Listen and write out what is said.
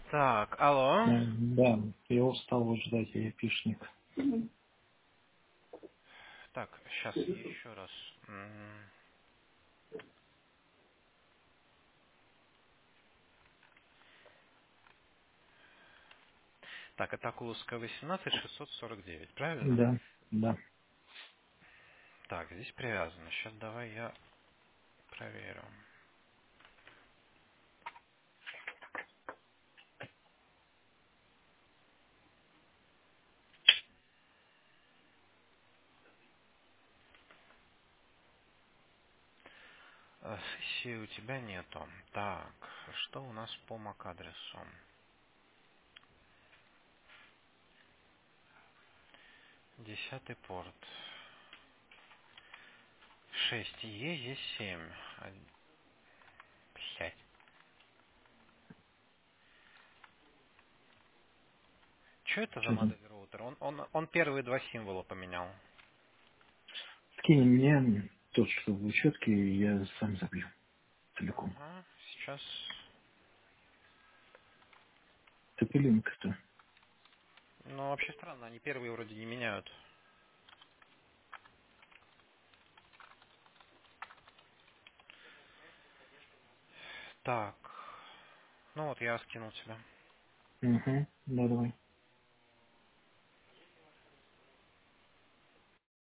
Так, алло. Да, я устал вот ждать япишник. Так, сейчас еще раз. Так, это Окуловская 18 649, правильно? Да, да. Так, здесь привязано. Сейчас давай я проверю. Сессии у тебя нету. Так, что у нас по MAC-адресу? 10 порт. 6E7. Блять. Что это за Что там? модель роутера? Он первые два символа поменял. Скинь мне тот, что в учетке, и я сам забью целиком. Ага, сейчас. Цепелинка-то. Ну, вообще странно, они первые вроде не меняют. Так. Ну вот я скинул тебя. Угу, да, давай.